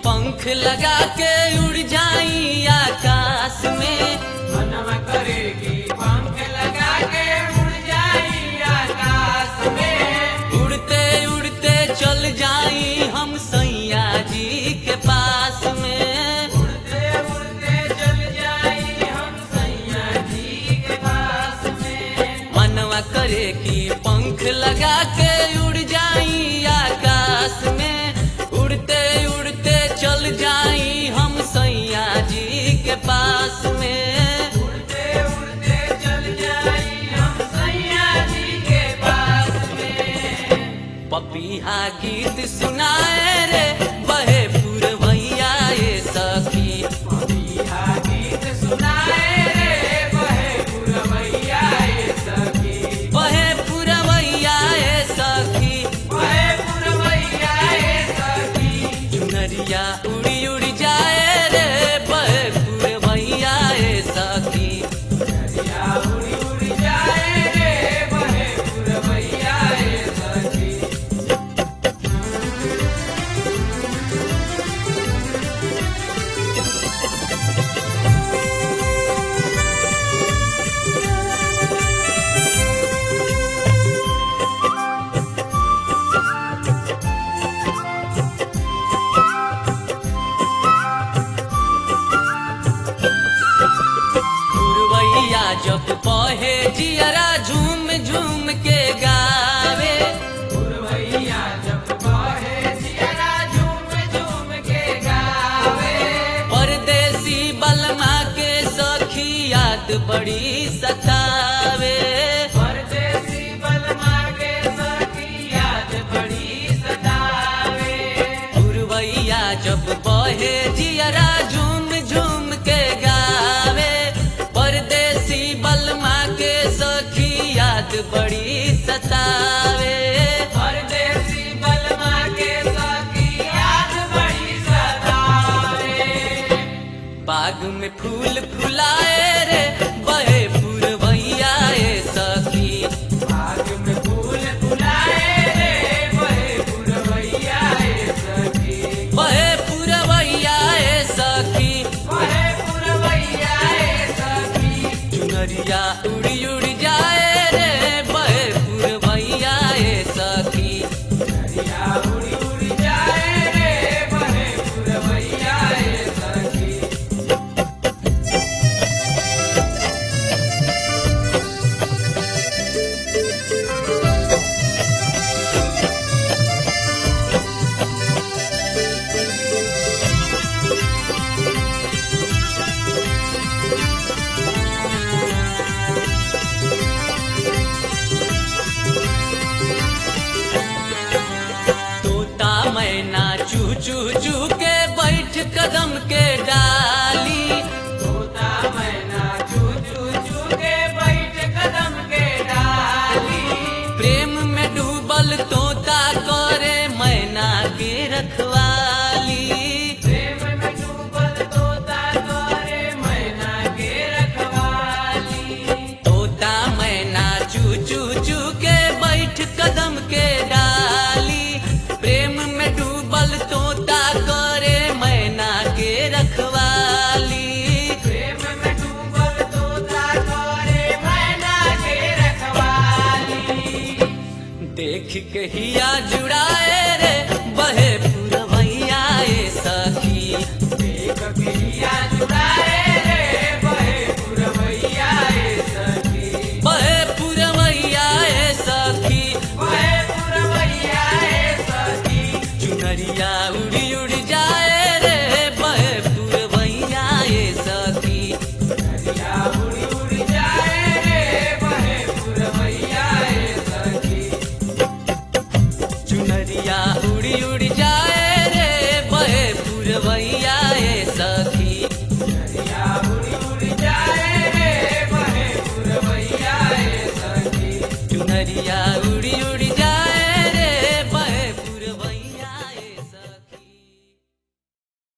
पंख लगा के उड़ जाई आकाश में। मनवा करे कि पंख लगा के उड़ जाई आकाश में। उड़ते उड़ते चल जाई हम सैया जी के पास में। उड़ते उड़ते चल जाई हम सैया जी के पास में। मनवा करे कि पंख लगा के उड़ जाई आकाश में। उड़ते उड़ते चल जाई हम सैया जी के पास में। उड़ते उड़ते चल जाई हम सैया जी के पास में। पपीहा गीत सुनाए रे बहे पुरवैया ये सखी। पपीहा गीत सुनाए रे बहे पुरवैया ये सखी। बहे पुरवैया ये सखी। बहे पुरवैया ये सखी। चुनरिया उड़ी उड़ी जाए रे बहे पुरवैया ये सखी। चुनरिया उड़ी उड़ी जाए रे बहे पुरवैया ये सखी। पुरवैया जब बहे जियरा झूम झूम के गावे। पुरवैया जब बहे जियरा झूम झूम के गावे। परदेसी बलमा के सखी याद बड़ी सतावे। परदेसी बलमा के सखी याद बड़ी सतावे। पुरवैया जब बहे जियरा झूम झूम के गावे। परदेसी बलमा के सखी याद बड़ी सतावे। परदेसी बलमा के सखी याद बड़ी सतावे। बाग में फूल फुलाए रे बहे पुरवैया ये सखी। बाग में फूल फुलाए रे बहे पुरवैया ये सखी। बहे पुरवैया ये सखी। बहे पुरवैया ये सखी। चुनरिया उड़ी उड़ी जाए रे बहे पुरवैया ये सखी। चुनरिया उड़ी उड़ी जाए रे बहे पुरवैया ये सखी। तोता मैना चू चू चू के बैठ कदम के डाली। तोता मैना चू चू चू के बैठ कदम के डाली। प्रेम में डूबल तोता करे मैना के रखवाली। प्रेम में डूबल तोता करे मैना के रखवाली। तोता मैना चू चू चू के बैठ कदम के डाली। प्रेम में डूबल तोता करे मैना के रखवाली। प्रेम में डूबल तोता करे मैना के रखवाली। देख के हिया जुड़ाए